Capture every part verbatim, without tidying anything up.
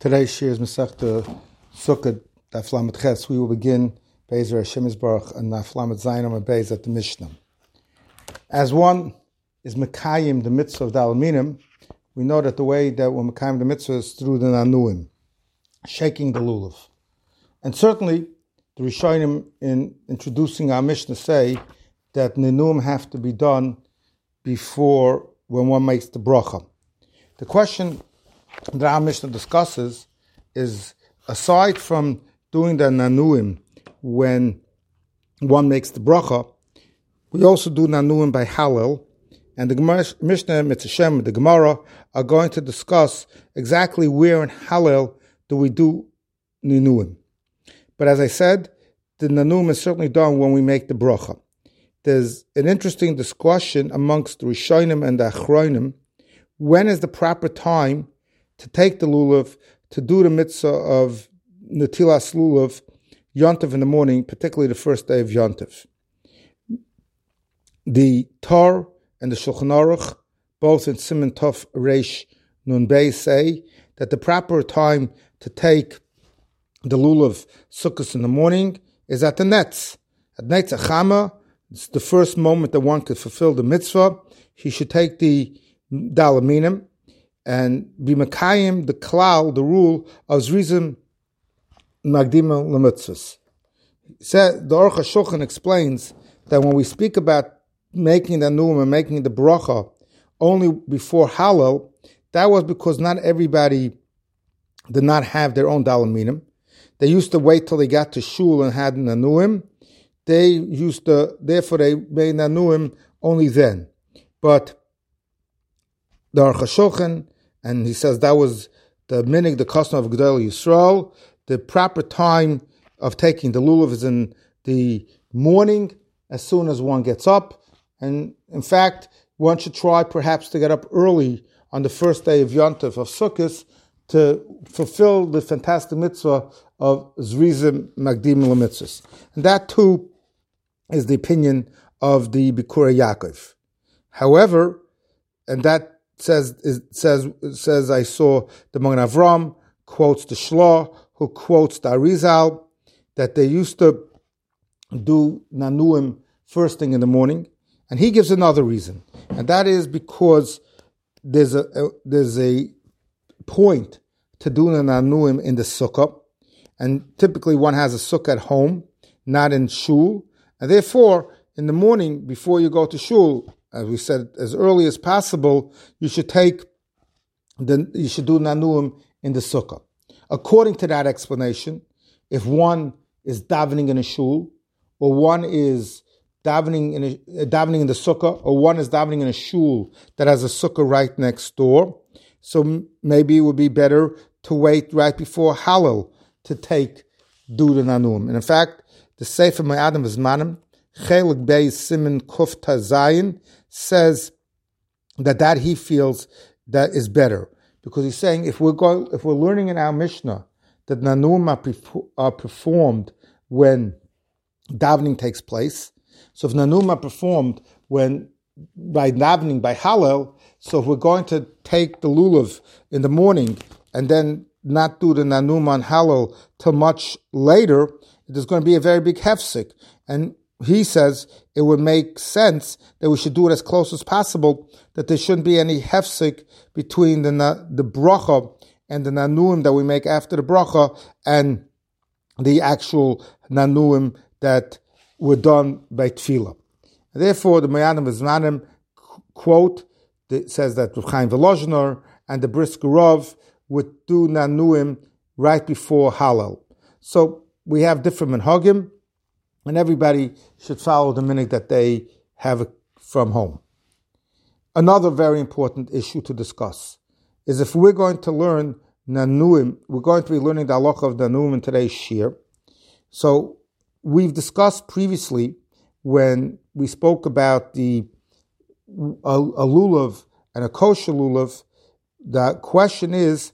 Today's shir is Masechta Sukkot Daf Lamed Ches. We will begin Be'ezer Hashem Yisbarach and Daf Lamed Zayin and Be'ez at the Mishnah. As one is Mekayim, the mitzvah of the Alaminim, we know that the way that we're Mekayim the mitzvah is through the Nanuim, shaking the lulav. And certainly, the Rishonim in introducing our Mishnah say that Nanuim have to be done before when one makes the bracha. The question that our Mishnah discusses is, aside from doing the Nanuim when one makes the bracha, we also do Nanuim by Hallel, and the Gemara, Mishnah, Mitzvah, the Gemara are going to discuss exactly where in Hallel do we do Nanuim. But as I said, the Nanuim is certainly done when we make the bracha. There's an interesting discussion amongst the Rishonim and the Achronim. When is the proper time to take the lulav, to do the mitzvah of Netilas lulav, Yontiv in the morning, particularly the first day of Yontiv? The Torah and the Shulchan Aruch, both in Siman Tov Reish Nun Bey, say that the proper time to take the lulav sukkos in the morning is at the netz. At Netz Achama, it's the first moment that one could fulfill the mitzvah. He should take the dalaminim and be mekayim, the klal, the rule of zrizim magdima lemitzvahs. The Aruch HaShulchan explains that when we speak about making the nuim and making the bracha only before Hallel, that was because not everybody did not have their own dalaminim. They used to wait till they got to shul and had nanuim. They used to, therefore they made nanuim only then. But the Aruch HaShulchan, and he says that was the minig, the custom of Gedolei Yisrael. The proper time of taking the lulav is in the morning, as soon as one gets up. And in fact, one should try perhaps to get up early on the first day of Yontif, of Sukkot, to fulfill the fantastic mitzvah of Zrizim Magdim L'mitzvahs. And that too is the opinion of the Bikurei Yaakov. However, and that says is, says says I saw the Magen Avram quotes the Shloh, who quotes the Arizal, that they used to do Nanuim first thing in the morning, and he gives another reason, and that is because there's a, a there's a point to do the Nanuim in the sukkah, and typically one has a sukkah at home, not in shul, and therefore in the morning before you go to shul, as we said, as early as possible, you should take the you should do Nanuim in the sukkah. According to that explanation, if one is davening in a shul, or one is davening in a, uh, davening in the sukkah, or one is davening in a shul that has a sukkah right next door, so m- maybe it would be better to wait right before Hallel to take do the Nanuim. And in fact, the Sefer Ma'adim V'Zmanim, Chelik Beis Siman Kuf Tazayin, says that that he feels that is better, because he's saying if we're going, if we're learning in our Mishnah that Nanuim are, perf- are performed when davening takes place, so if Nanuim are performed when by davening by Hallel, so if we're going to take the lulav in the morning and then not do the Nanuim on Hallel till much later, there's going to be a very big hefsek. And he says it would make sense that we should do it as close as possible, that there shouldn't be any hefsek between the the bracha and the nanuim that we make after the bracha and the actual nanuim that were done by tefillah. Therefore, the Mayanim V'Zmanim quote that says that Rav Chaim Volozhiner and the Brisker Rov would do nanuim right before Hallel. So we have different minhagim, and everybody should follow the minhag that they have from home. Another very important issue to discuss is if we're going to learn Nanuim, we're going to be learning the halacha of Nanuim in today's shir. So we've discussed previously when we spoke about the a, a lulav and a kosher lulav. The question is,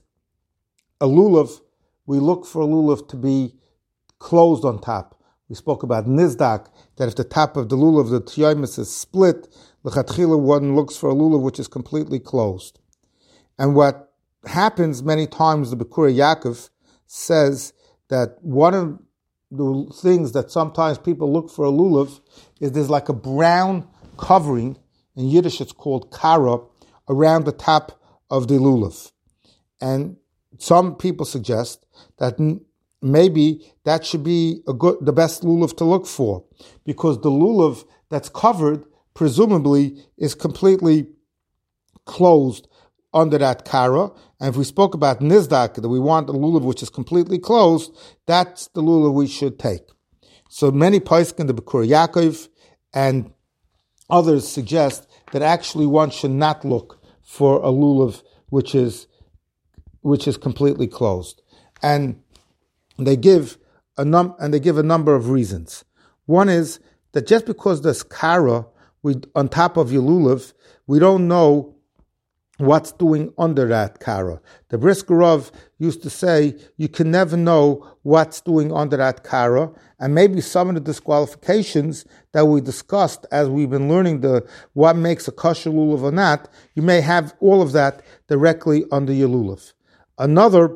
a lulav, we look for a lulav to be closed on top. We spoke about nizdak, that if the top of the lulav, the tiyomis, is split, l'chatchila one looks for a lulav which is completely closed. And what happens many times, the Bikurai Yaakov says that one of the things that sometimes people look for a lulav is there's like a brown covering, in Yiddish it's called kara, around the top of the lulav. And some people suggest that maybe that should be a good, the best lulav to look for, because the lulav that's covered presumably is completely closed under that kara. And if we spoke about nizdak, that we want a lulav which is completely closed, that's the lulav we should take. So many poskim, the Bikurai Yaakov and others, suggest that actually one should not look for a lulav which is which is completely closed. And they give a num and they give a number of reasons. One is that just because there's kara we on top of your lulav, we don't know what's doing under that kara. The Brisker Rav used to say you can never know what's doing under that kara, and maybe some of the disqualifications that we discussed as we've been learning the what makes a kosher lulav or not, you may have all of that directly under your lulav. Another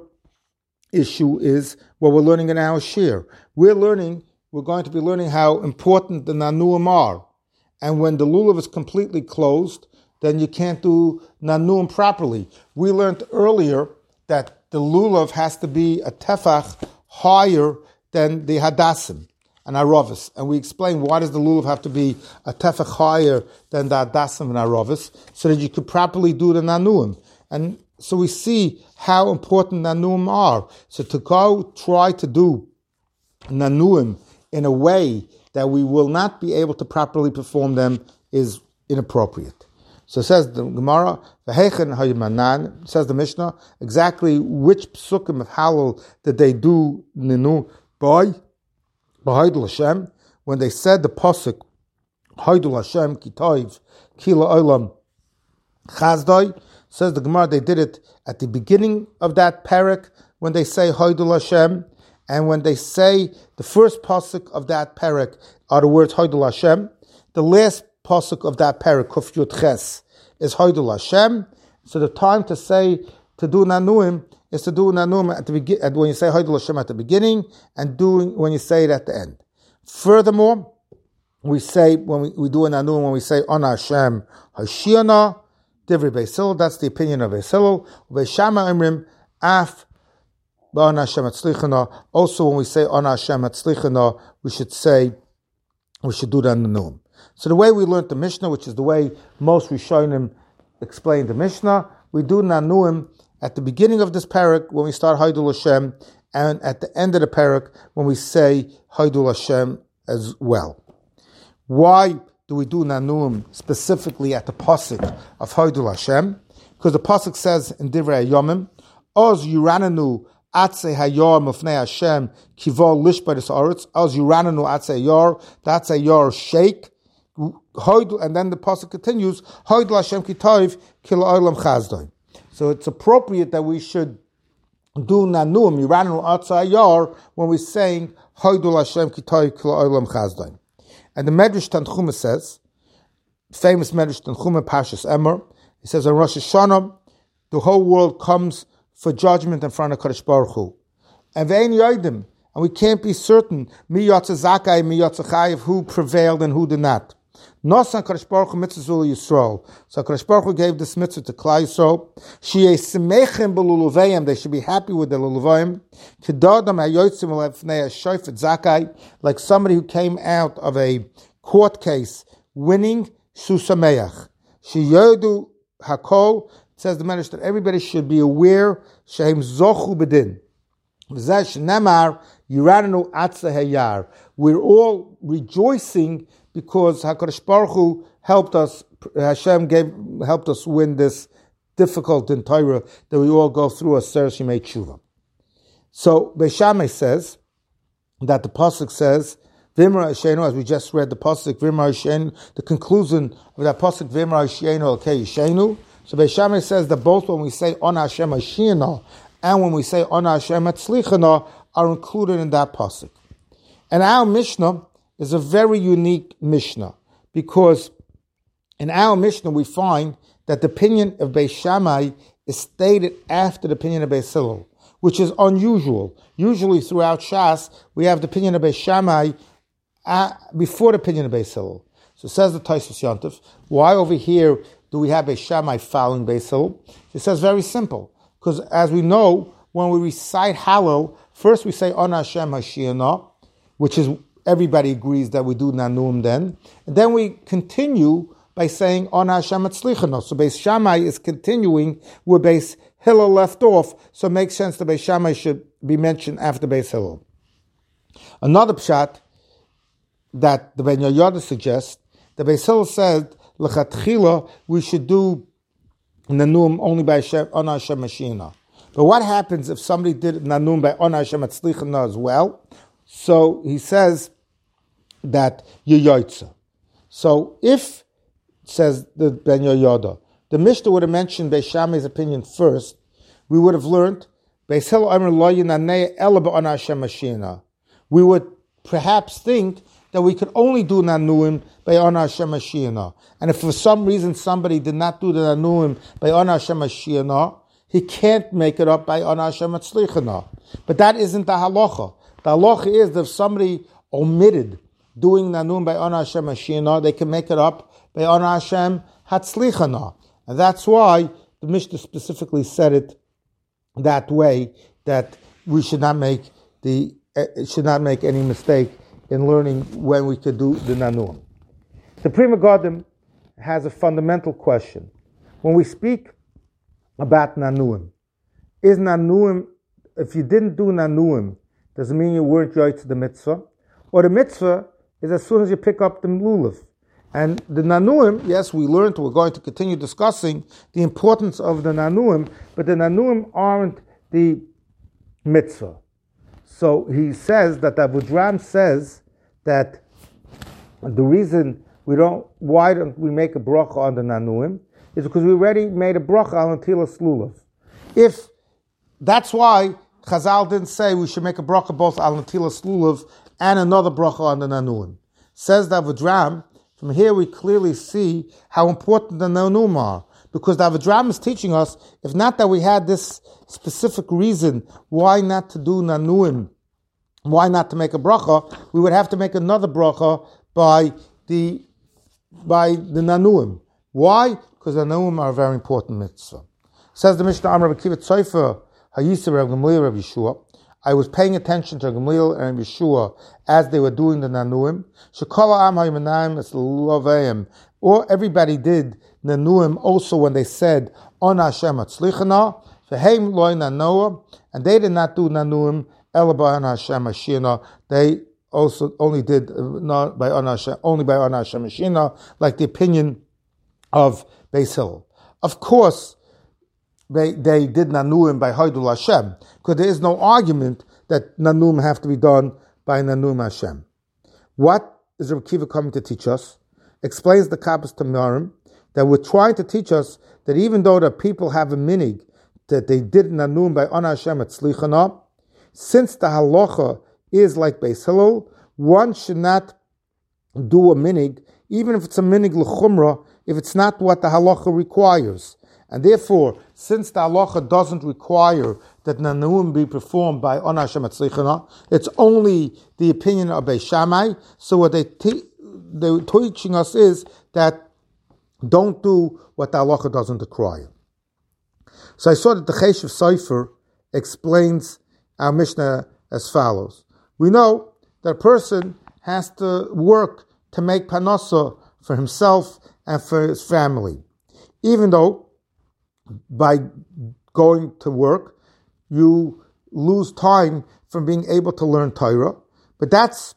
issue is what we're learning in our shir. We're learning, we're going to be learning how important the nanuim are, and when the lulav is completely closed, then you can't do nanuim properly. We learned earlier that the lulav has to be a tefach higher than the hadassim and aravis. And we explained why does the lulav have to be a tefach higher than the hadassim and aravis, so that you could properly do the nanuim. And so we see how important nanuim are. So to go try to do nanuim in a way that we will not be able to properly perform them is inappropriate. So it says the Gemara, V'hechen haymanan, says the Mishnah, exactly which psukim of Halal did they do ninu by B'haidul Hashem, when they said the pasuk Haidul Hashem Kitayv Kila Olam Chazdai. Says the Gemara, they did it at the beginning of that parak when they say Haidul Hashem, and when they say the first pasuk of that parak are the words Haidul Hashem. The last pasuk of that parak, Kuf Yud Ches, is Haidul Hashem. So the time to say, to do nanuim, is to do nanuim at the begin, when you say Haidul Hashem at the beginning, and doing when you say it at the end. Furthermore, we say, when we, we do a nanuim, when we say On Hashem Hashiana, Divrei Beis Hillel, that's the opinion of Beis Hillel. Beis Shammai Imrim, Af, On Hashem Atzlichana. Also, when we say On Hashem Atzlichana, we should say, we should do that nanuim. So the way we learned the Mishnah, which is the way most Rishonim explain the Mishnah, we do nanuim at the beginning of this parak when we start Haidul Hashem, and at the end of the parak when we say Haidul Hashem as well. Why do we do nanuim specifically at the pasuk of Haidul Hashem? Because the pasuk says in Divrei Yomim, Oz Yurananu Atze Hayor Mufnei Hashem Kivol Lishbadis Oretz, Oz Yurananu Atze Yor, the Atze Yor shake. And then the pasuk continues, Haidul Hashem Kitayv Kila Olam Chazdai. So it's appropriate that we should do nanuim Yiranu Atzah Yar when we're saying Haidul Hashem Kitayv Kila Olam Chazdai. And the Medrash Tanchuma says, famous Medrash Tanchuma Pashas Emor, he says on Rosh Hashanah the whole world comes for judgment in front of Kadosh Baruch Hu, and ve'ein yodim, and we can't be certain mi yotze zakai mi yotze chayiv, who prevailed and who did not. Nosan Kadosh Baruch Hu mitzvah Yisrael. So Kadosh Baruch Hu gave this mitzvah to Klal Yisrael. Sheyei semechem b'luluvayim. They should be happy with the luluvayim. Kedadam hayotzim lefnei shofet zakai, like somebody who came out of a court case winning susameach. Sheyodu hakol, says the Medrash that everybody should be aware shehem zochu b'din. V'zeh shnemar yiranu atzah hayar. We're all rejoicing because HaKadosh Baruch Hu helped us, Hashem gave, helped us win this difficult in Torah that we all go through as Ser Shemei Tshuva. So Beis Shammai says that the pasuk says V'imra Yishenu, as we just read the pasuk V'imra Yishenu, the conclusion of that pasuk V'imra Yishenu Elkei Yishenu. So Beis Shammai says that both when we say On Hashem Hashiana and when we say On Hashem Hatzlichana are included in that pasuk. And our Mishnah is a very unique Mishnah, because in our Mishnah we find that the opinion of Beis Shammai is stated after the opinion of Beis Hillel, which is unusual. Usually throughout Shas, we have the opinion of Beis Shammai uh, before the opinion of Beis Hillel. So says the Tosfos Yontif, why over here do we have Beis Shammai following Beis Hillel? It says very simple, because as we know, when we recite Hallel, first we say On Hashem Hashiana, which is everybody agrees that we do Nanum then, and then we continue by saying On Hashem Atzlichano. So Beis Shammai is continuing where Beis Hillel left off, so it makes sense that Beis Shammai should be mentioned after Beis Hillel. Another pshat that the Ben Yehoyada suggests, the Beis Hillel said, L'chatchila, we should do Nanum only by Hashem, On Hashem Mashiach. But what happens if somebody did Nanum by On Hashem Atzlichana as well? So he says that Yeyoitza. So if, says the Ben Yehoyada, the Mishnah would have mentioned Beis Shammai's opinion first, we would have learned Beis Hillel Amar Lo Yinaneh Ela B'On Hashem Mashiach. We would perhaps think that we could only do Nanuim by On Hashem Mashiach. And if for some reason somebody did not do the Nanuim by On Hashem Mashiach, he can't make it up by On Hashem Atzlichana. But that isn't the halacha. The halacha is that if somebody omitted doing Nanuim by On Hashem Mashiach, they can make it up by On Hashem Hatzlichana. And that's why the Mishnah specifically said it that way, that we should not make the uh, should not make any mistake in learning when we could do the Nanuim. The Pri Megadim has a fundamental question. When we speak about Nanuim, is Nanuim, if you didn't do Nanuim, does it mean you weren't yoytz the mitzvah? Or the mitzvah is as soon as you pick up the lulav. And the Nanuim, yes, we learned, we're going to continue discussing the importance of the Nanuim, but the Nanuim aren't the mitzvah. So he says that Avudraham says that the reason we don't, why don't we make a bracha on the Nanuim, is because we already made a bracha on Netilas Lulav. If, that's why Chazal didn't say we should make a bracha both on Netilas Lulav and another bracha on the Nanuim. Says the Avudraham, from here we clearly see how important the Nanuim are. Because the Avudraham is teaching us, if not that we had this specific reason why not to do Nanuim, why not to make a bracha, we would have to make another bracha by the by the Nanuim. Why? Because the Nanuim are a very important mitzvah. Says the Mishnah, Amar B'Kivat Tzaifa, Hayisa Rav Gamliel Rav Yeshua. I was paying attention to Gamliel and Yeshua as they were doing the Nanuim. Shekala Am Haymanayim Es L'Loveim. Or everybody did Nanuim also when they said On Hashem Atzlichana. Veheim Loi Nanoah. And they did not do Nanuim Ela B'On Hashem Mashiach. They also only did uh, not by On Hashem, only by On Hashem Mashiach, like the opinion of Beis Hillel. Of course, they they did Nanuim by Haidul Hashem, because there is no argument that Nanuim have to be done by Nanuim Hashem. What is Rabbi Kiva coming to teach us? Explains the Kabbas Tamarim that we're trying to teach us that even though the people have a minig that they did Nanuim by On Hashem Atzlichana, since the halacha is like Beis Hillel, one should not do a minig, even if it's a minig l'chumrah, if it's not what the halacha requires. And therefore, since the halacha doesn't require that Nanuim be performed by On Hashem Atzlichana, it's only the opinion of Beis Shammai. So what they te- they're teaching us is that don't do what the halacha doesn't require. So I saw that the Cheshiv Sofer explains our Mishnah as follows. We know that a person has to work to make panasa for himself and for his family. Even though by going to work, you lose time from being able to learn Torah. But that's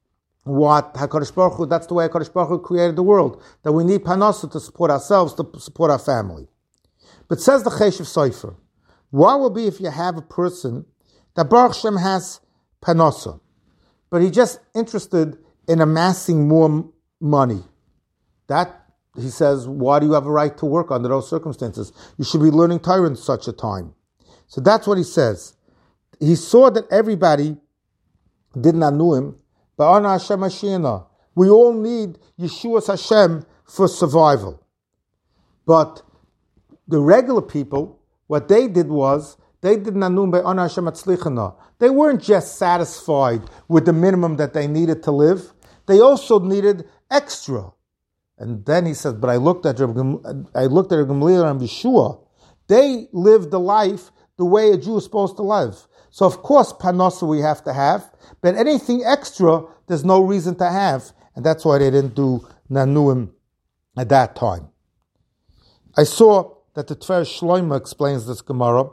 what HaKadosh Baruch Hu, that's the way HaKadosh Baruch Hu created the world, that we need panasa to support ourselves, to support our family. But says the Cheshiv Sofer, what will be if you have a person that Baruch Shem has panasa, but he's just interested in amassing more money? That, he says, why do you have a right to work under those circumstances? You should be learning Torah in such a time. So that's what he says. He saw that everybody did Nanuim, but on Hashem Mashiach. We all need Yeshua's Hashem for survival. But the regular people, what they did was, they did nanum be'ana Hashem atzlichana. They weren't just satisfied with the minimum that they needed to live. They also needed extra. And then he says, but I looked at Rabbi Gam- I looked at Rabbi Gamliel and Yeshua. They lived the life the way a Jew is supposed to live. So of course, panosa we have to have, but anything extra, there's no reason to have. And that's why they didn't do nanuim at that time. I saw that the Tver Shloima explains this Gemara,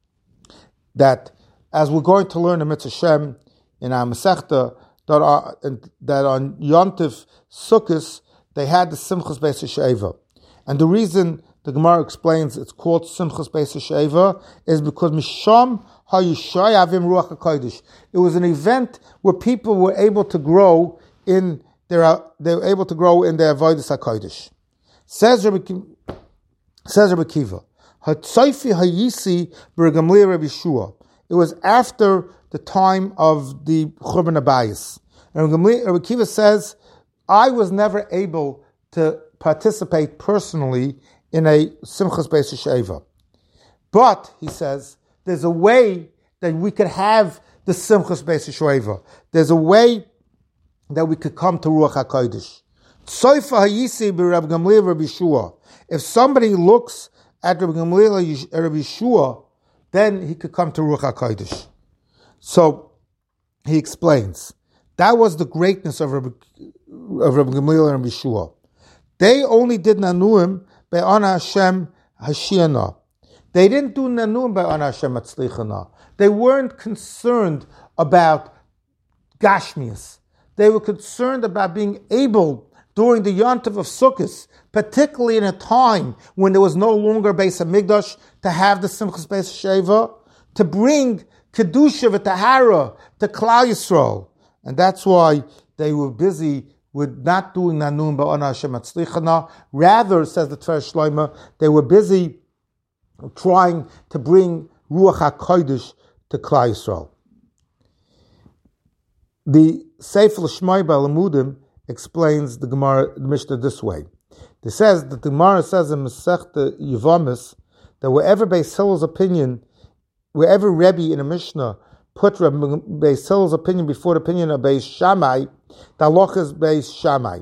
that as we're going to learn in Mitzvah Shem, in our Masechta, that, are, that on Yontif Sukkos, they had the Simchas Beis HaSheva. And the reason the Gemara explains it's called Simchas Beis HaSheva is because Misham HaYishayavim Ruach HaKodesh. It was an event where people were able to grow in their, they were able to grow in their Avodas HaKodesh. Says Rabbi Kiva, says Rabbi Kiva, Hatzayfi Hayisi B'Gamliel Rabbi Yeshua. It was after the time of the Churban Abayis. And Rabbi Kiva says, I was never able to participate personally in a Simchas Beis HaSheva. But, he says, there's a way that we could have the Simchas Beis HaSheva. There's a way that we could come to Ruach HaKodesh. Tzayfa Hayisi b'Rab Gamliel Rabbi Yeshua. If somebody looks at Rabbi Gamliel Rabbi Yeshua, then he could come to Ruach HaKodesh. So, he explains, that was the greatness of Rabbi, of Rabbi Gamliel and Rabbi Yeshua. They only did nanuim be'ana Hashem hashiana. They didn't do nanuim be'ana Hashem atzlichana. They weren't concerned about gashmias. They were concerned about being able, during the Yontif of Sukkot, particularly in a time when there was no longer Beis HaMikdash, to have the Simchas Beis HaSheva, to bring Kedusha v'Tahara to Klal Yisrael. And that's why they were busy with not doing Nanum Ba'ana Hashem Atzlichana. Rather, says the Tver Shloima, they were busy trying to bring Ruach HaKodesh to Klal Yisrael. The Sefer L'Shmai Ba'Lamudim explains the Gemara, the Mishnah this way. It says that the Gemara says in Masechta Yevamis that wherever Beis Hillel's opinion, wherever Rebbe in a Mishnah put Beis Hillel's opinion before the opinion of Beis Shammai, the halacha is Beis Shammai.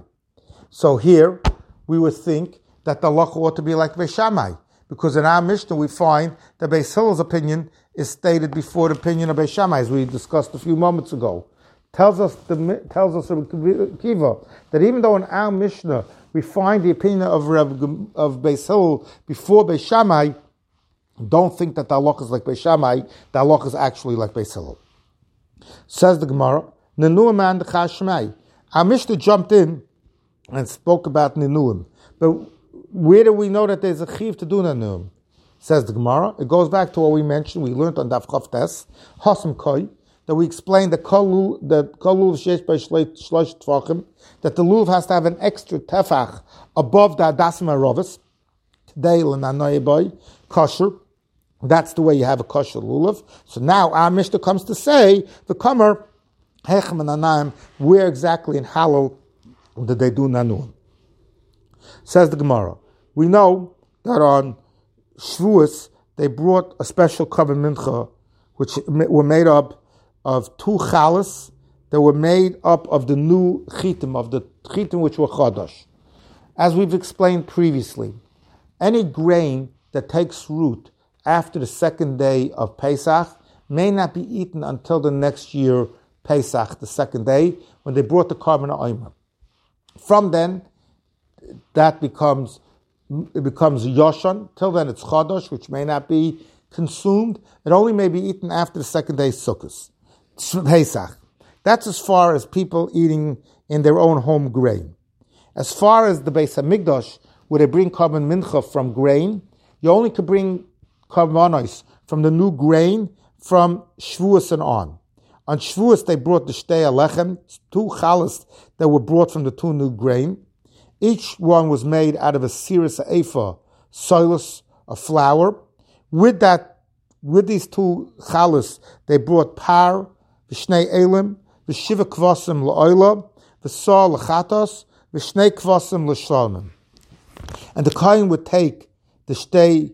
So here we would think that the halacha ought to be like Beis Shammai, because in our Mishnah we find that Beis Hillel's opinion is stated before the opinion of Beis Shammai, as we discussed a few moments ago. Tells us the tells us Kiva that even though in our Mishnah we find the opinion of Rav, of Beis Hillel before Beis Shammai, don't think that the halacha is like Beis Shammai. The halacha is actually like Beis Hillel. Says the Gemara, Nenuim and Chashmai. Our Mishnah jumped in and spoke about Nenuim, but where do we know that there's a chiv to do Nenuim? Says the Gemara. It goes back to what we mentioned. We learned on Daf Chav Tes Hasam Koi, that we explained that kol that kol lulav sheish by shlosh tefachim, that the lulav has to have an extra tefach above the adasim harovas. Today l'nanoy boy kosher. That's the way you have a kosher lulav. So now our Mishnah comes to say the comer hechem and anayim, where exactly in halal did they do nanuim? Says the Gemara. We know that on Shavuos they brought a special korban mincha, which were made up of two chalas that were made up of the new chitim, of the chitim which were chadash. As we've explained previously, any grain that takes root after the second day of Pesach may not be eaten until the next year, Pesach, the second day, when they brought the korban omer. From then, that becomes it becomes yoshan. Till then, it's chadash, which may not be consumed. It only may be eaten after the second day Sukkot. Pesach. That's as far as people eating in their own home grain. As far as the Beis HaMikdash, where they bring korban mincha from grain, you only could bring korbanos from the new grain from Shavuos and on. On Shavuos, they brought the shtei alechem, two chalas that were brought from the two new grain. Each one was made out of a siris ephah, soilus, a flour. With that, with these two chalas, they brought par, v'shnei elim, v'shiva kvasim la'oila, v'sal l'chatos, v'shnei kvasim l'shalmim. And the kohen would take the shtei, the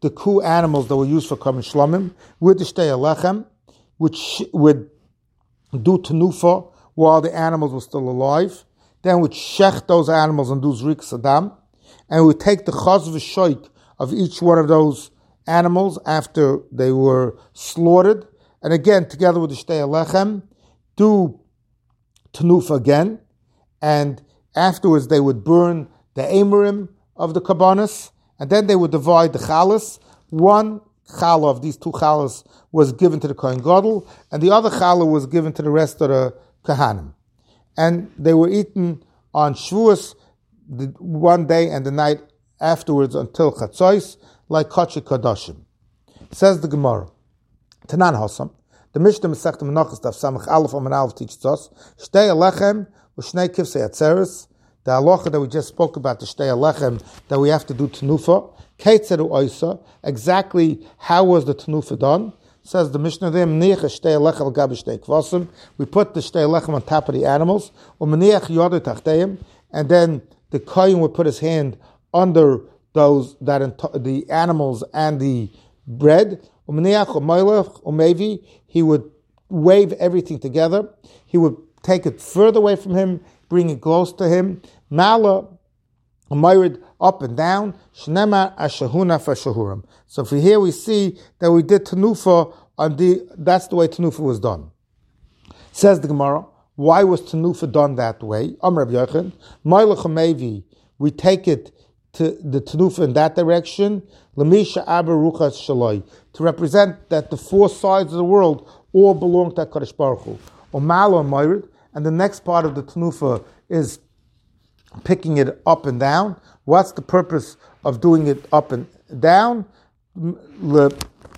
the coup animals that were used for Karban Shlomim, with the Shtei Alechem, which would do Tenufa while the animals were still alive. Then would shech those animals and do Zrik Saddam, and would take the Chaz v'Shoik of each one of those animals after they were slaughtered, and again, together with the Shtei Alechem, do Tenufa again, and afterwards they would burn the Amorim of the Kabbanis, and then they would divide the Chalas. One Chala of these two Chalas was given to the Kohen Gadol, and the other Chala was given to the rest of the Kahanim. And they were eaten on Shavuos, the one day and the night afterwards until Chatzos, like Kodesh Kodashim. Says the Gemara, Tanan Hasam, the Mishnah Masechta Menachos Daf Samach Aleph Amud Aleph teaches us, Shtei Alechem v'Shnei Kivsei Atzeres, the halacha that we just spoke about, the Shtei Alechem, that we have to do Tenufa, Keitzeru Oisa, exactly how was the Tenufa done? Says the Mishnah there, Mniach Shtei Alechem Gabi Shtei Kvasim, we put the Shtei Alechem on top of the animals, Umniach Yodu Tachteim, and then the Kohen would put his hand under those, that ent- the animals and the bread, Umniach Umaylech Umevi, he would wave everything together, he would take it further away from him, bring it close to him, Mala, Umayrid, up and down, Shnema Ashahuna Fashahuram. So for here we see that we did Tenufa on the, that's the way Tenufa was done. Says the Gemara, why was Tenufa done that way? Amr Rabbi Yochanan, Mailach Umevi, we take it to the Tenufa in that direction, Lamisha Aber Ruchas Shaloi, to represent that the four sides of the world all belong to HaKadosh Baruch Hu. Umala Umayrid, and the next part of the Tenufa is picking it up and down. What's the purpose of doing it up and down? To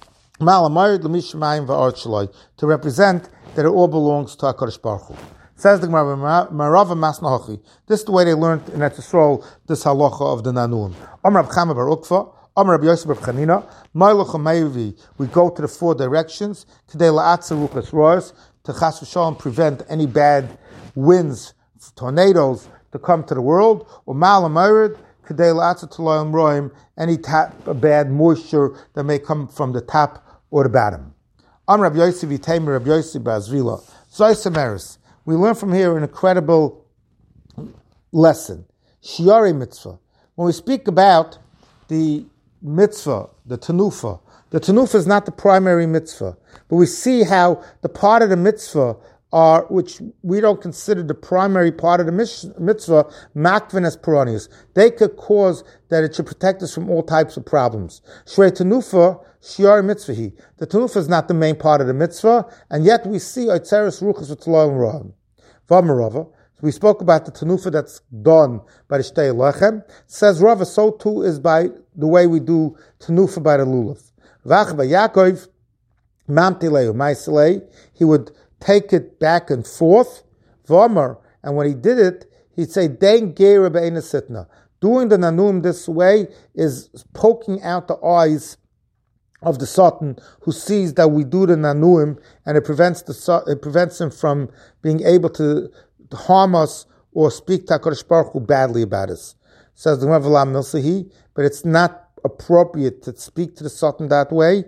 represent that it all belongs to HaKadosh Baruch Hu. Says the Gemara, Marava Masnahachi. This is the way they learned in Eretz Yisrael this halacha of the Nanuim. Amar Rab Chama bar Ukva, Amar Rab Yosef bar Chanina, Mailach Umevi. We go to the four directions. Today la'atzer ruchas rois, to chas v'shalom prevent any bad winds, tornadoes to come to the world. Or mal amayrid, today la'atzer t'loyim roim, any tap, bad moisture that may come from the top or the bottom. Amar Rab Yosef Yitayim Rab Yosef bar Zvila. Zoysemeris. We learn from here an incredible lesson. Shiari mitzvah. When we speak about the mitzvah, the tenufa, the tenufa is not the primary mitzvah, but we see how the part of the mitzvah are, which we don't consider the primary part of the mitzvah, makvin as peronius. They could cause that it should protect us from all types of problems. Shrei tenufa, shiar mitzvahi. The tenufa is not the main part of the mitzvah, and yet we see oitzeres ruchas v'tloim rohim. V'amarava. We spoke about the tenufa that's done by the Shtei Alechem. Says Rava, so too is by the way we do tenufa by the lulav. V'ach Yaakov, mamtileu ma'aselei. He would take it back and forth. V'amar, and when he did it, he'd say, "Dein geira be'ena sitna." Doing the nanum this way is poking out the eyes of the Satan, who sees that we do the nanuim, and it prevents the it prevents him from being able to harm us or speak to HaKadosh Baruch Hu badly about us. Says the Gemara, but it's not appropriate to speak to the Satan that way.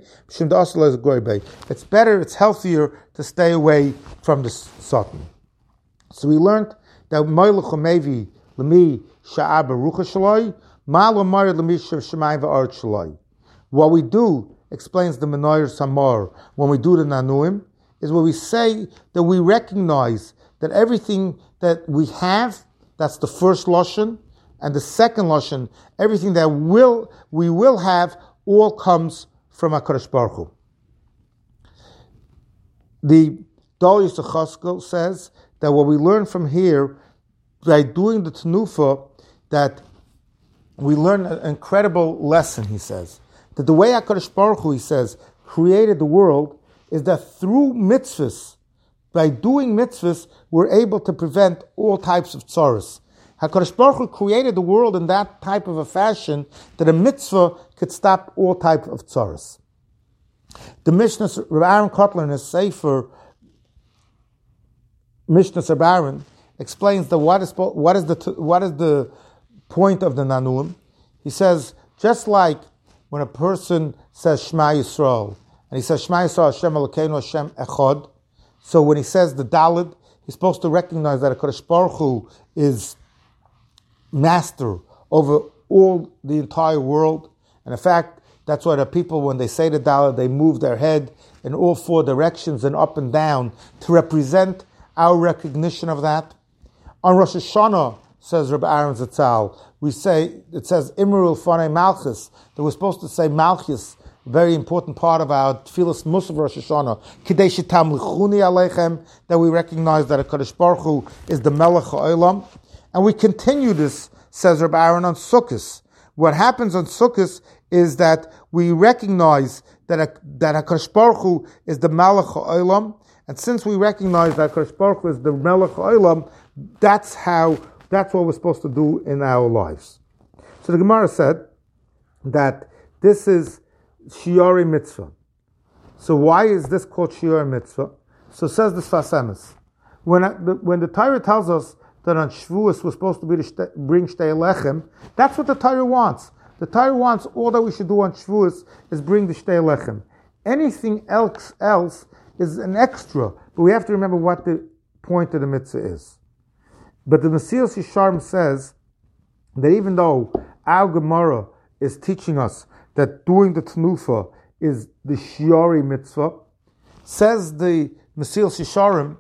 It's better, it's healthier to stay away from the Satan. So we learned that Moilach Umevi Lemi Sha'ar Baruch Shaloi, Mal Umayr Lemi Shemayim V'Aretz Shaloi. What we do, explains the Menoyer Samar, when we do the Nanuim, is where we say that we recognize that everything that we have, that's the first Lashon, and the second Lashon, everything that will we will have, all comes from HaKadosh Baruch Hu. The Dal Yisachoskel says that what we learn from here, by doing the Tenufa, that we learn an incredible lesson, he says. That the way HaKadosh Baruch Hu, he says, created the world is that through mitzvahs, by doing mitzvahs, we're able to prevent all types of tzaras. HaKadosh Baruch Hu created the world in that type of a fashion that a mitzvah could stop all types of tzaras. The Mishnah, Rabbi Aaron Kotler in his Sefer, Mishnah Rabbi Aaron, explains that what is, what is the what is the point of the Nanuim. He says, just like when a person says Shema Yisrael, and he says Shema Yisrael Hashem Elokeinu Hashem Echad, so when he says the Daled, he's supposed to recognize that HaKadosh Baruch Hu is master over all the entire world. And in fact, that's why the people, when they say the Daled, they move their head in all four directions and up and down to represent our recognition of that. On Rosh Hashanah, says Rabbi Aaron Zatzal, we say, it says Imrul Fanei Malchus, that we're supposed to say Malchus, very important part of our Tfilas Musaf Rosh Hashanah, Kidei shetamlichuni aleichem, that we recognize that HaKadosh Baruch Hu is the Melech HaOlam. And we continue this, says Rabbi Aaron, on Sukkot. What happens on Sukkot is that we recognize that, that HaKadosh Baruch Hu is the Melech HaOlam, and since we recognize that HaKadosh Baruch Hu is the Melech HaOlam, that's how, that's what we're supposed to do in our lives. So the Gemara said that this is Shiori Mitzvah. So why is this called Shiori Mitzvah? So says the Sfas Emes. When, when the Torah tells us that on Shavuos we're supposed to be to bring Shtei Lechem, that's what the Torah wants. The Torah wants all that we should do on Shavuos is bring the Shtei Lechem. Anything else, else is an extra, but we have to remember what the point of the mitzvah is. But the Mesilas Yesharim says that even though our Gemara is teaching us that doing the Tanufa is the Shiori mitzvah, says the Mesilas Yesharim,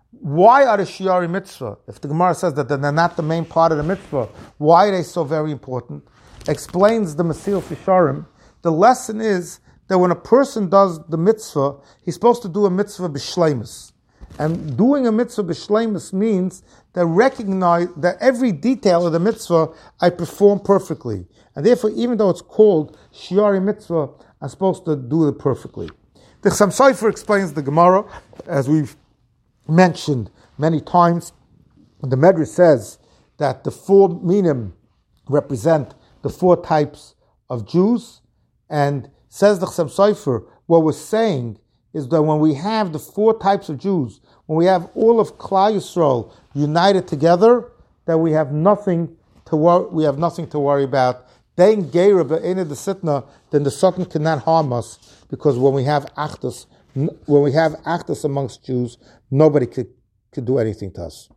why are the Shiori mitzvah? If the Gemara says that they're not the main part of the mitzvah, why are they so very important? Explains the Mesilas Yesharim, the lesson is that when a person does the mitzvah, he's supposed to do a mitzvah b'shleimus. And doing a mitzvah b'shleimus means that recognize that every detail of the mitzvah I perform perfectly. And therefore, even though it's called Shiori mitzvah, I'm supposed to do it perfectly. The Chassam Sofer explains the Gemara, as we've mentioned many times. The Medrash says that the four minim represent the four types of Jews, and says the Chassam Sofer, what we're saying is that when we have the four types of Jews, when we have all of Klal Yisrael united together, that we have nothing to worry, we have nothing to worry about. Then Geira be'ena de sitna, then the Satan cannot harm us, because when we have achdus, when we have achdus amongst Jews, nobody could, could do anything to us.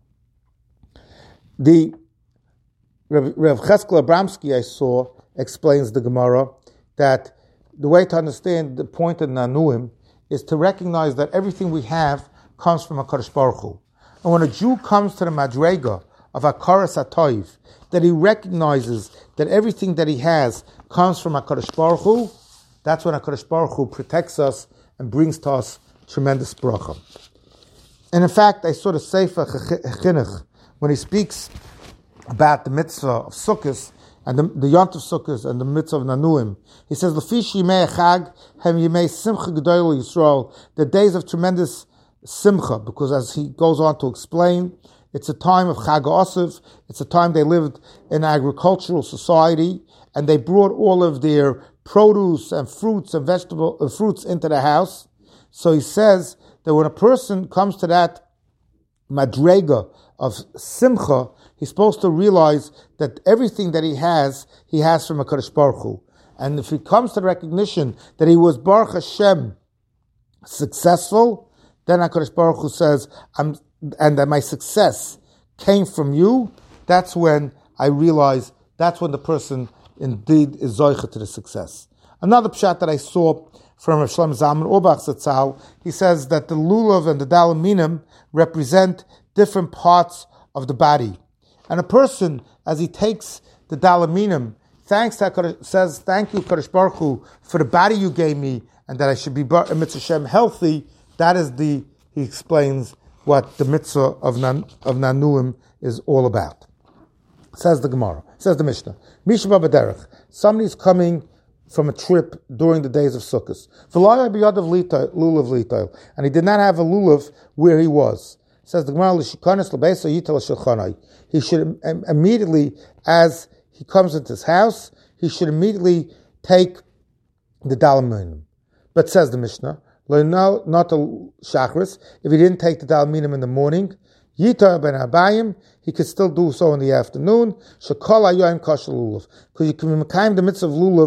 The Rev, Rev Cheskel Abramsky I saw explains the Gemara that the way to understand the point of Nanuim is to recognize that everything we have comes from HaKadosh Baruch Hu. And when a Jew comes to the Madrega of Hakaras HaToiv, that he recognizes that everything that he has comes from HaKadosh Baruch Hu, that's when HaKadosh Baruch Hu protects us and brings to us tremendous bracha. And in fact, I saw the Sefer Chinuch, when he speaks about the mitzvah of Sukkot, and the, the Yont of Sukkot and the mitzvah of Nanuim. He says, "L'fish yimei chag hem yimei simcha gedolah Yisrael," the days of tremendous simcha, because as he goes on to explain, it's a time of Chag Osif, it's a time they lived in an agricultural society, and they brought all of their produce and fruits and vegetable uh, fruits into the house. So he says that when a person comes to that madrega of simcha, he's supposed to realize that everything that he has, he has from HaKadosh Baruch Hu. And if he comes to the recognition that he was Baruch Hashem successful, then HaKadosh Baruch Hu says, I'm, and that my success came from you, that's when I realize, that's when the person indeed is zoicha to the success. Another pshat that I saw from Rav Shlomo Zalman Auerbach Zatzal, he says that the lulav and the dalaminim represent different parts of the body. And a person, as he takes the dalaminim, thanks to HaKadosh, says, thank you, Kadosh Baruch Hu, for the body you gave me, and that I should be, mitzvah Shem, healthy. That is the, he explains what the mitzvah of, nan, of Nanuim is all about. Says the Gemara, says the Mishnah, Misha Babaderech, somebody's coming from a trip during the days of Sukkot. And he did not have a lulav where he was. Says the Gemara, he should immediately, as he comes into his house, he should immediately take the dalaminim. But says the Mishnah, not a shachris, if he didn't take the dalaminim in the morning, Yitar ben Abayim, he could still do so in the afternoon. Shekol hayoyim kosher lulav, because you can make the mitzvah of lulav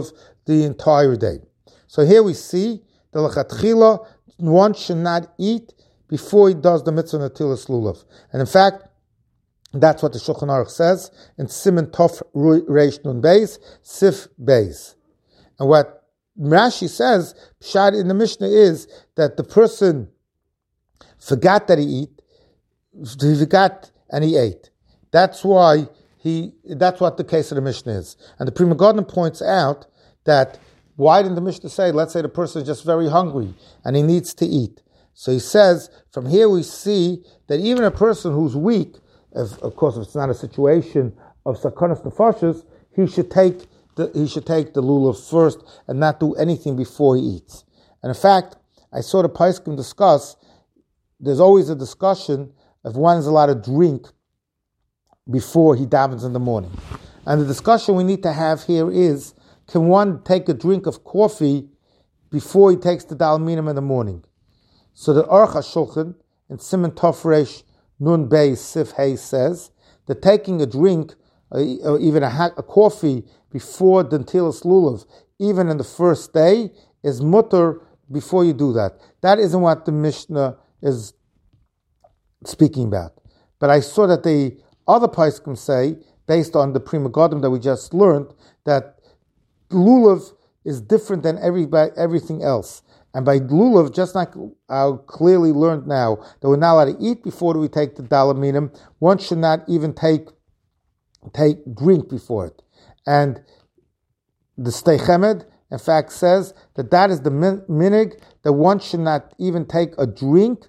the entire day. So here we see the lechatchila, one should not eat before he does the mitzvah netilas lulav. And in fact, that's what the Shulchan Aruch says in Siman Tov Reish Nun Beis, Sif Beis. And what Rashi says, Pshat in the Mishnah is that the person forgot that he eat, he forgot and he ate. That's why he, that's what the case of the Mishnah is. And the Pri Megadim points out that why didn't the Mishnah say, let's say the person is just very hungry and he needs to eat. So he says, from here we see that even a person who's weak, if, of course, if it's not a situation of sakonas nefashos, he should take the he should take the lulav first and not do anything before he eats. And in fact, I saw the Paiskim discuss. There's always a discussion if one's allowed to drink before he davens in the morning. And the discussion we need to have here is: can one take a drink of coffee before he takes the dal minim in the morning? So the Aruch HaShulchan in Siman Tov Reish Nun Beis Sif Hey says that taking a drink uh, or even a, ha- a coffee before the netilas lulav, even in the first day, is mutter before you do that. That isn't what the Mishnah is speaking about. But I saw that the other Paiskim say, based on the Pri Megadim that we just learned, that lulav is different than every, everything else. And by lulav, just like I clearly learned now, that we're not allowed to eat before we take the dalaminim, one should not even take take drink before it. And the Sdei Chemed, in fact, says that that is the min- minig, that one should not even take a drink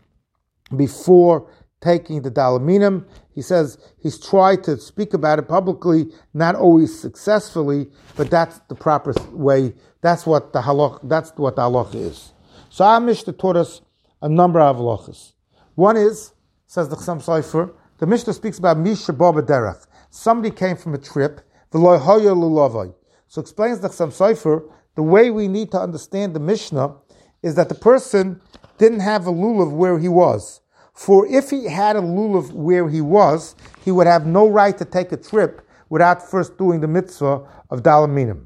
before taking the dalaminim. He says he's tried to speak about it publicly, not always successfully, but that's the proper way. That's what the halach. That's what the halach is. So our Mishnah taught us a number of halachas. One is, says the Chassam Sofer, the Mishnah speaks about misha ba b'derech. Somebody came from a trip, v'lo haya lulavai. So explains the Chassam Sofer, the way we need to understand the Mishnah is that the person didn't have a lulav where he was. For if he had a lulav where he was, he would have no right to take a trip without first doing the mitzvah of dalaminim.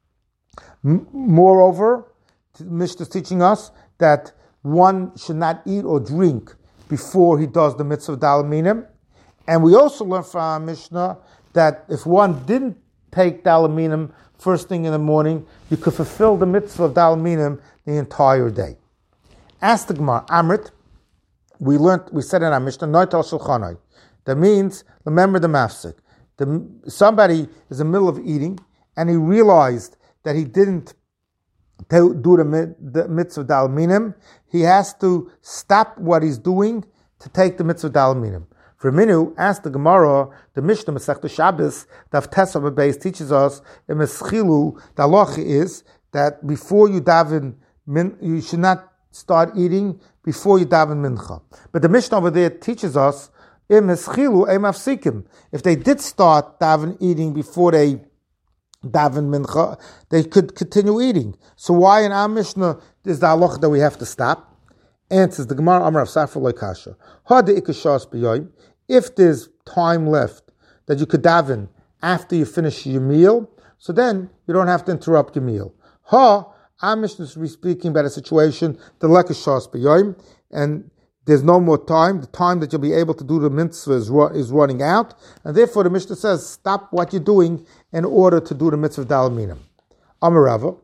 M- moreover, the Mishnah is teaching us that one should not eat or drink before he does the mitzvah of dalaminim. And we also learn from our Mishnah that if one didn't take dalaminim first thing in the morning, you could fulfill the mitzvah of dalaminim the entire day. Ask the Gemara, Amrit, we learned, we said in our Mishnah, Noital Shulchanai. That means, remember the mafsik. The, somebody is in the middle of eating, and he realized that he didn't do the, the mitzvah dalaminim. He has to stop what he's doing to take the mitzvah dalaminim. For Minu, ask the Gemara, the Mishnah Masechta Shabbos, Daf Tesah Beis teaches us in Meschilu, the halacha is that before you daven, you should not start eating before you daven mincha. But the Mishnah over there teaches us, im eschilu im afsikim. If they did start daven eating before they daven mincha, they could continue eating. So why in our Mishnah is the halacha that we have to stop? Answers the Gemara Amar of Safra Loikasha. Hada ikashas b'yoyim. If there's time left that you could daven after you finish your meal, so then you don't have to interrupt your meal. Ha. Our Mishnah is speaking about a situation, the lekashas b'yoyim, and there's no more time. The time that you'll be able to do the mitzvah is, is running out, and therefore the Mishnah says, stop what you're doing in order to do the mitzvah of dalaminim. Amar Rava.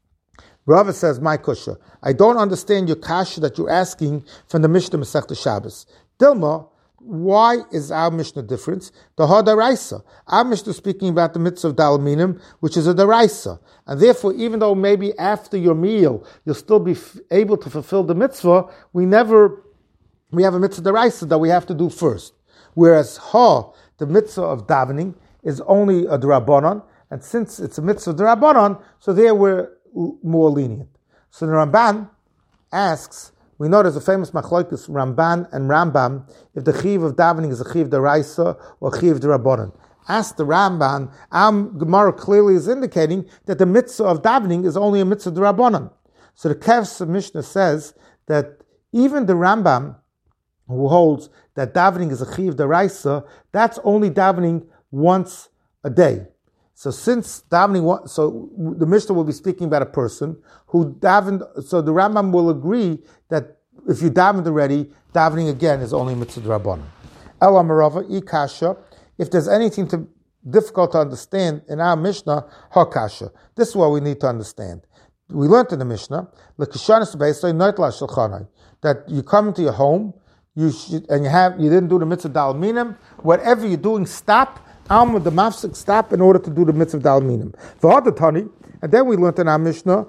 Rava says, my kusha, I don't understand your kasha that you're asking from the Mishnah Masechta Shabbos. Dilma, why is our Mishnah different? The Hadaraisa. Our Mishnah is speaking about the mitzvah of dalaminim, which is a daraisa. And therefore, even though maybe after your meal, you'll still be f- able to fulfill the mitzvah, we never, we have a mitzvah daraisa that we have to do first. Whereas ha, the mitzvah of davening, is only a drabanan, and since it's a mitzvah drabanan, so there we're more lenient. So the Ramban asks, we know there's a famous machlokes Ramban and Rambam if the chiv of davening is a chiv deraisa or chiv derabanan. Ask the Ramban, our Gemara clearly is indicating that the mitzvah of davening is only a mitzvah derabanan. So the Kevs Mishnah says that even the Rambam, who holds that davening is a chiv deraisa, that's only davening once a day. So since davening, so the Mishnah will be speaking about a person who davened, so the Rambam will agree that if you davened already, davening again is only mitzvah d'Rabbanan. Ela Merava, I Kasha, if there's anything to, difficult to understand in our Mishnah, Ha Kasha. This is what we need to understand. We learned in the Mishnah, that you come into your home, you should, and you have you didn't do the mitzvah dal minim. Whatever you're doing, stop. Alma the mafsik, stop in order to do the mitzvah dal minim. And then we learned in our Mishnah,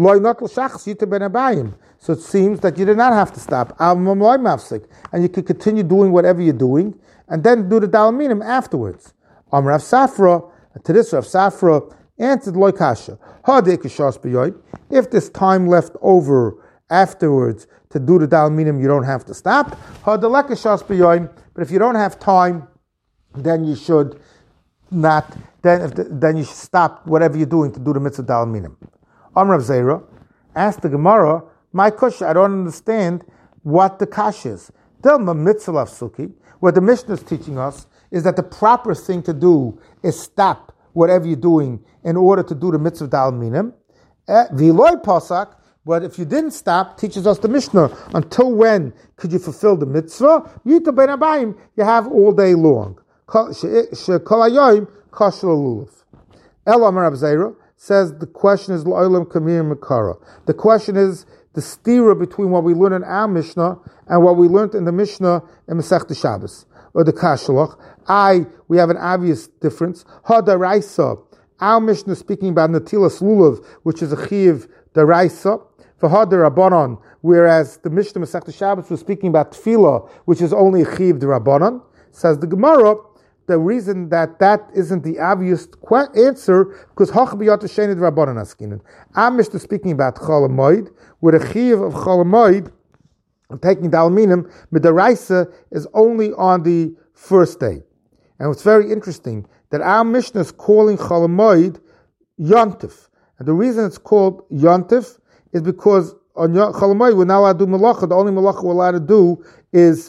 so it seems that you did not have to stop. And you could continue doing whatever you're doing, and then do the dal minim afterwards. Am Rav Safra, to this Rav Safra answered loy kasha. If there's time left over afterwards to do the dal minim, you don't have to stop. But if you don't have time, then you should not. Then, if the, then you should stop whatever you're doing to do the mitzvah dal minim. Am Rav Zera asked the Gemara, my kasha, I don't understand what the kasha is. Delma mitzvah suki. What the Mishnah is teaching us is that the proper thing to do is stop whatever you're doing in order to do the mitzvah dal minim. V'loy pasak. But if you didn't stop, teaches us the Mishnah, until when could you fulfill the mitzvah? You have all day long. El Amar Abzeira says the question is L'olam Kamir Makara. The question is the stira between what we learned in our Mishnah and what we learned in the Mishnah in Masechta Shabbos, or the Kashalach. I, we have an obvious difference. Hadaraisa, our Mishnah is speaking about Natilas Lulav, which is a Chiv Daraisa. For Hadar Rabbanon, whereas the Mishnah Masechta Shabbos was speaking about Tefillah, which is only a Chiv Rabbanon. Says the Gemara, the reason that that isn't the obvious qu- answer, because Hach B'yat Sheni Rabbanon Askinen. Our Mishnah is speaking about Chol Hamoed, where the Chiv of Chol Hamoed, taking Dal Minim, Midaraisa, is only on the first day. And it's very interesting that our Mishnah is calling Chol Hamoed Yontif. And the reason it's called Yontif is because on Chol Hamoed we're not allowed to do malacha. The only malacha we're allowed to do is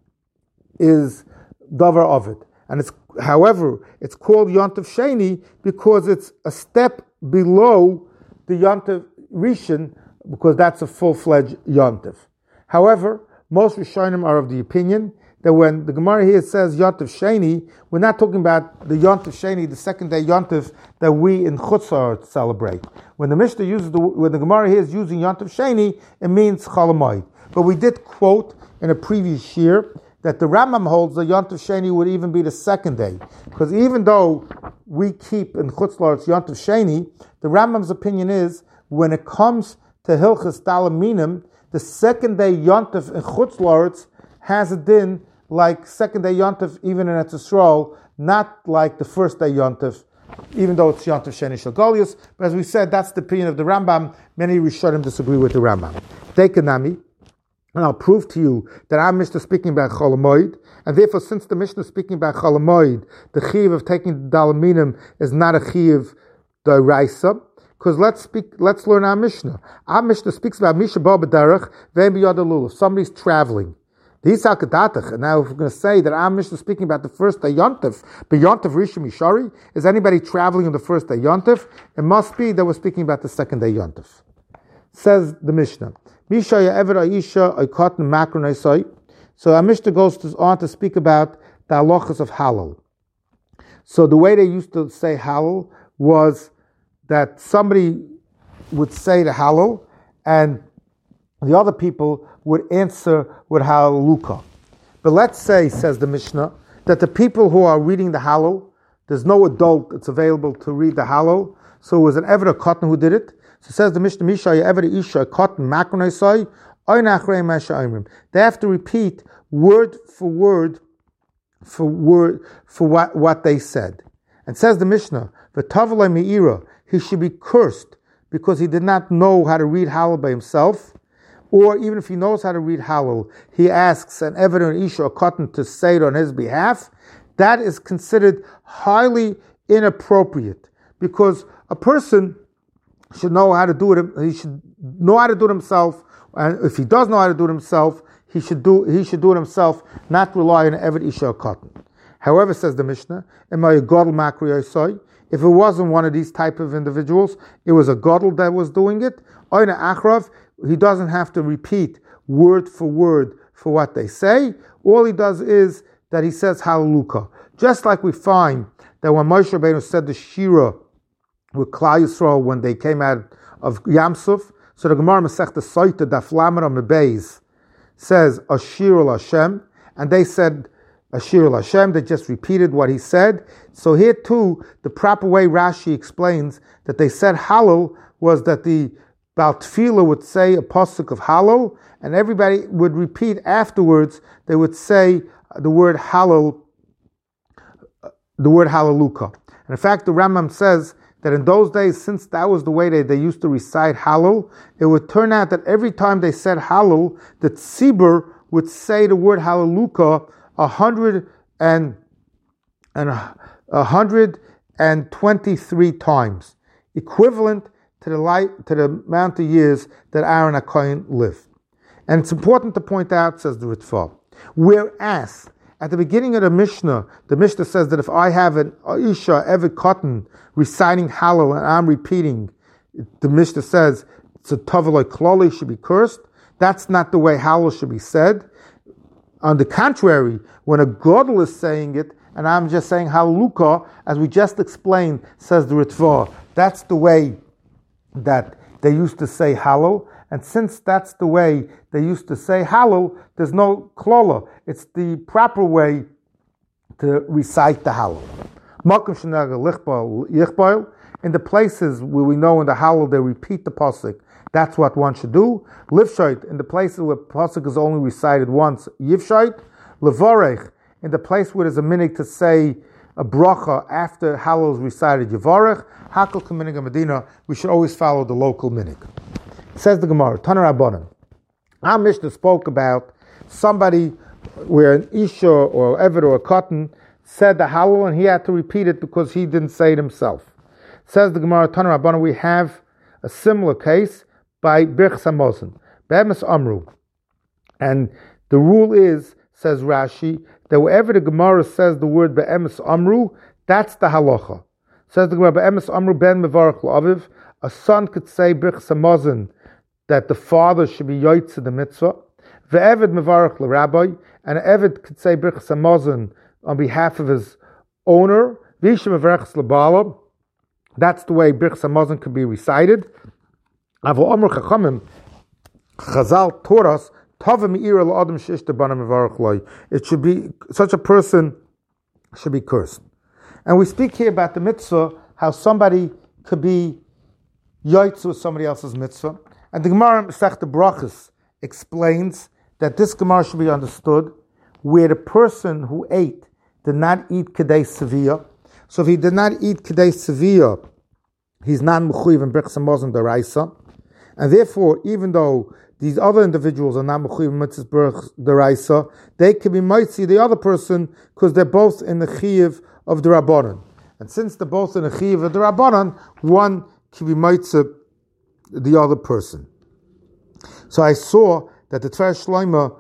is davar ovid, and it's however it's called Yontif Sheni because it's a step below the Yontif Rishon, because that's a full-fledged Yontif. However, most Rishonim are of the opinion that when the Gemara here says Yontif Sheni, we're not talking about the Yontif Sheni, the second day Yontif that we in Chutzar celebrate. When the Mishnah uses the, when the Gemara here is using Yontif Sheni, it means Chol Hamoed. But we did quote in a previous year that the Rambam holds the Yontif Sheni would even be the second day, because even though we keep in Chutzlar it's Yontif Sheni, the Rambam's opinion is when it comes to Hilchas Dal Minim, the second day Yontif in Chutzlar has a din like second day Yontif even in Eretz Yisrael, not like the first day Yontif, even though it's Yontif Sheni Shel Golius. But as we said, that's the opinion of the Rambam. Many Rishonim disagree with the Rambam. Dekanami, and I'll prove to you that our Mishnah is speaking about Chol Hamoed, and therefore since the Mishnah is speaking about Chol Hamoed, the Chiv of taking the Dal Minim is not a Chiv D'Oraisa, because let's speak, let's learn our Mishnah. Our Mishnah speaks about Misha Ba B'Derech Ve'en B'Yad Lulav. Somebody's traveling. And now if we're going to say that our Mishnah is speaking about the first day Yontif, but Yontif Rishon Mishari, is anybody traveling on the first day Yontif? It must be that we're speaking about the second day Yontif. Says the Mishnah. So our Mishnah goes to, on to speak about the halachas of halal. So the way they used to say halal was that somebody would say the halal, and the other people would answer with halaluka. But let's say, says the Mishnah, that the people who are reading the halal, there's no adult that's available to read the halal, so it was an Eved Cotton who did it. So says the Mishnah, Misha Eved Isha Cotton Makronaisai, they have to repeat word for word for word for what, what they said. And says the Mishnah, V'tavalei Me'ira, he should be cursed because he did not know how to read halal by himself, or even if he knows how to read halal, he asks an Eved or Isha or Cotton to say it on his behalf. That is considered highly inappropriate, because a person should know how to do it. He should know how to do it himself, and if he does know how to do it himself, he should do he should do it himself, not rely on Eved Isha or Cotton. However, says the Mishnah, If it wasn't one of these type of individuals, it was a gadol that was doing it. Oina achrav, he doesn't have to repeat word for word for what they say. All he does is that he says hallelujah. Just like we find that when Moshe Rabbeinu said the Shira with Klal Yisrael when they came out of Yamsuf, so the Gemara Masechta Soita Daf Lamed Amud Beis says Ashir el Hashem, and they said Ashir el Hashem. They just repeated what he said. So here too, the proper way Rashi explains that they said Hallel was that the Baal Tefillah would say a pasuk of Hallel, and everybody would repeat afterwards. They would say the word Hallel, the word Hallelujah. And in fact, the Rambam says that in those days, since that was the way they, they used to recite Hallel, it would turn out that every time they said Hallel, the Tzibur would say the word Hallelujah a hundred and and a hundred and twenty-three times, equivalent to the light to the amount of years that Aaron HaKohen lived. And it's important to point out, says the Ritva, whereas at the beginning of the Mishnah, the Mishnah says that if I have an Isha, Eved Cotton, reciting Hallel, and I'm repeating, the Mishnah says, it's a Tavaloi Kloli, should be cursed. That's not the way Hallel should be said. On the contrary, when a Gadol is saying it, and I'm just saying Hallelujah, as we just explained, says the Ritva, that's the way that they used to say Hallel. And since that's the way they used to say Hallel, there's no klola. It's the proper way to recite the Hallel. In the places where we know in the Hallel they repeat the pasuk, that's what one should do. Livshait, in the places where pasuk is only recited once, Yivshait. Levorech, in the place where there's a minhag to say a bracha after Hallel is recited, Yivarech. Hakol k'minhag Medina, we should always follow the local minhag. Says the Gemara, Taner Rabbanan. Our Mishnah spoke about somebody where an Isha or Eved or a Cotton said the Hallel and he had to repeat it because he didn't say it himself. Says the Gemara, Taner Rabbanan, we have a similar case by Birchas Hamazon, Be'emes Amru. And the rule is, says Rashi, that wherever the Gemara says the word Be'emes Amru, that's the halacha. Says the Gemara, Be'emes Amru ben mevarach l'Aviv, a son could say Birchas Hamazon that the father should be yoytze the mitzvah. Ve'eved mevarach l'Rabbi, and an Eved could say Birchas Hamazon on behalf of his owner. V'ishem mevarach l'Bala. That's the way Birchas Hamazon could be recited. Avo Amr Chachamim, Chazal taught us, Tava me'ira l'adam she'ish debana mevarach loy. It should be, such a person should be cursed. And we speak here about the mitzvah, how somebody could be yoytze with somebody else's mitzvah. And the Gemara Masechta Brachos explains that this Gemara should be understood where the person who ate did not eat Kedei Seviyah. So if he did not eat Kedei Seviyah, he's not Mechuyev in Birchas Hamazon D'Oraisa. And therefore, even though these other individuals are not Mechuyev in Mitzvah Birchas D'Oraisa, they can be Mitzi the other person because they're both in the Chiyuv of the Rabbanan. And since they're both in the Chiyuv of the Rabbanan, one can be Mitzi the other person. So I saw that the Tver Shloima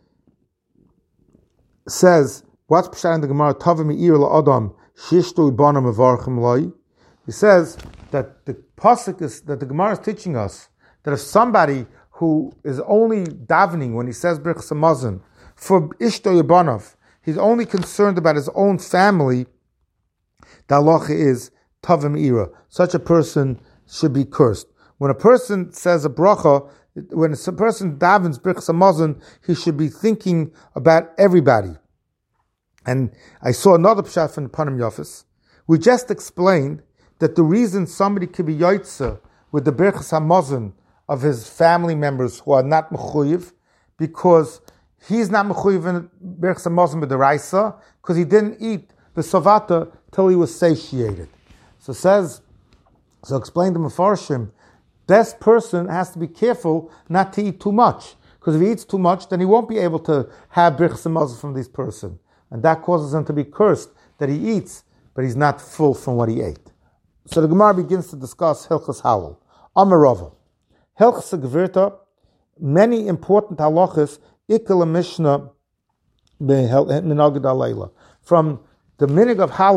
says, what's Pshat in the Gemara, Tava me'ir la'adam, shishtu ibana mevarchim loi. He says that the pasuk is, that the Gemara is teaching us, that if somebody who is only davening when he says Birchas Hamazon for ishto yibanav, he's only concerned about his own family, the halacha is Tava me'ira. Such a person should be cursed. When a person says a bracha, when a person davens Birchas Hamazon, he should be thinking about everybody. And I saw another pshat from the Panim Yafis. We just explained that the reason somebody could be yoytze with the Birchas Hamazon of his family members who are not mechuyev, because he's not mechuyev in Birchas Hamazon with the Raisa, because he didn't eat the savata till he was satiated. So says, so explain the Mefarshim, this person has to be careful not to eat too much, because if he eats too much, then he won't be able to have Birchas Hamazon from this person, and that causes him to be cursed that he eats, but he's not full from what he ate. So the Gemara begins to discuss Hilchas Hallel. Amar Rava, Hilchas Gevirta, many important halachas ikal Mishnah minagid alayla. From the minhag of Hallel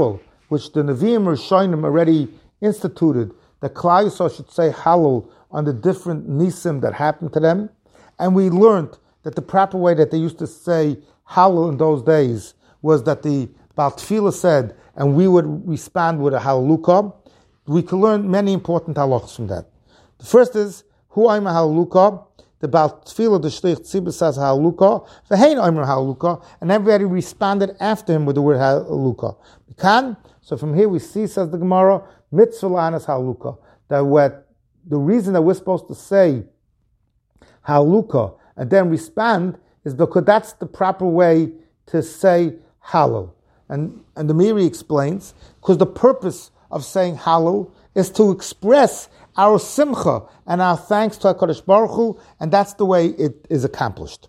which the Nevi'im Rishonim already instituted, that Klal Yisrael should say Hallel on the different nisim that happened to them. And we learned that the proper way that they used to say Hallel in those days was that the Baal Tefillah said, and we would respond with a Hallelujah. We can learn many important halachas from that. The first is, Hu Ayma Hallelujah. The Baal Tefillah, the Shlich Tzibur says Hallelujah. V'hein Ayma Hallelujah. And everybody responded after him with the word Hallelujah. We can. So from here we see, says the Gemara, Mitzvah Lanas Hallelujah. That what the reason that we're supposed to say Hallelujah and then respond is because that's the proper way to say Hallel. And, and the Miri explains, because the purpose of saying Hallel is to express our simcha and our thanks to HaKadosh Baruch Hu, and that's the way it is accomplished.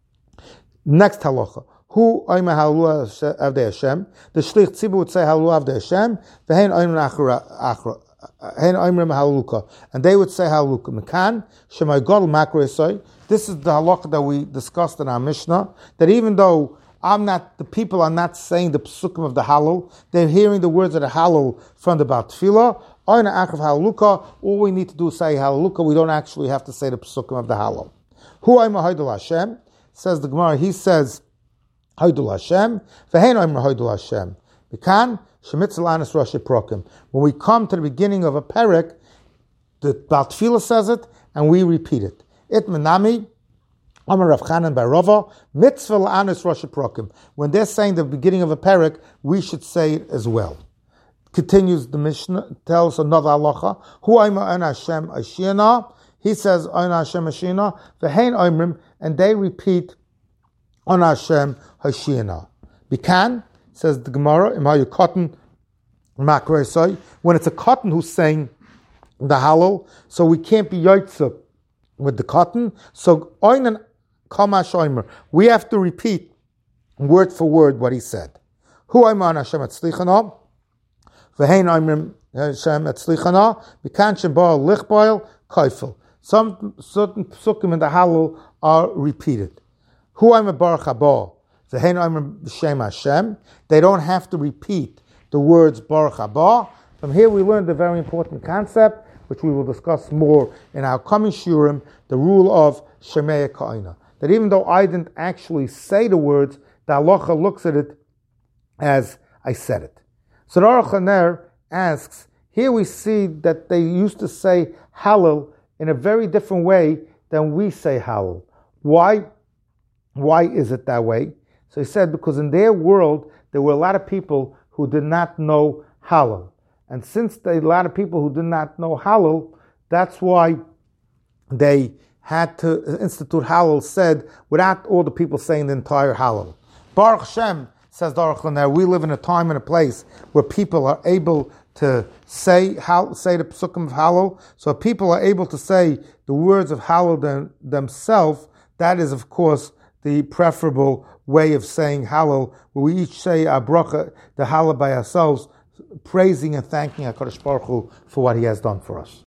Next halacha. Hu Omer Hallelu Avdei Hashem. The Shlich Tzibur would say Hallelu Avdei Hashem. V'hein Omer Achra. Hein Omer Hallelujah. And they would say Hallelujah. Mekan Shemay Gadol Makro Yisai. This is the halacha that we discussed in our Mishnah, that even though I'm not, the people are not saying the psukim of the Hallel, they're hearing the words of the Hallel from the Baal Tefillah. All we need to do is say Hallelujah. We don't actually have to say the psukim of the Hallel. Hu Ayma Haidul Hashem, says the Gemara, he says Haidul Hashem, V'hein Ayma Haidul Hashem. Mekan Shemitz Lanis Rashi Prokim. When we come to the beginning of a perek, the Baal Tefillah says it, and we repeat it. It menami, Amar Rav Chanan by Rava, Mitzvah Lanis Rashi Prokim. When they're saying the beginning of a perek, we should say it as well. Continues the Mishnah, tells another halacha. Hu Ayma Ein Hashem Ashina. He says Ein Hashem Ashina. V'hein Oimrim, and they repeat Ein Hashem Ashina. Bikan, says the Gemara, Imayu Cotton Makresai. When it's a cotton who's saying the Hallel, so we can't be Yotzah with the cotton. So Oinen Kamash Oimer, we have to repeat word for word what he said. Hu Ayman Hashem Etzlichana. V'hein Oimrim Hashem Etzlichana. Bikan Shembar Lichboil Kaifel. Some certain psukim in the Hallel are repeated. Hu Ayman Baruch Haba. V'hein Oimrim B'Shem Hashem. They don't have to repeat the words Baruch Haba. From here we learned a very important concept, which we will discuss more in our coming shurim, the rule of Shemei Ka'ina. That even though I didn't actually say the words, the halacha looks at it as I said it. So the Aruch HaNer asks, here we see that they used to say Hallel in a very different way than we say Hallel. Why? Why is it that way? So he said, because in their world, there were a lot of people who did not know Hallel. And since there are a lot of people who did not know Hallel, that's why they had to institute Hallel said without all the people saying the entire Hallel. Baruch Shem, says the Aruch HaNer, we live in a time and a place where people are able to say say the psukim of Hallel. So if people are able to say the words of Hallel them, themselves, that is, of course, the preferable way of saying Hallel, where we each say our bracha, the Hallel by ourselves, praising and thanking HaKadosh Baruch Hu for what He has done for us.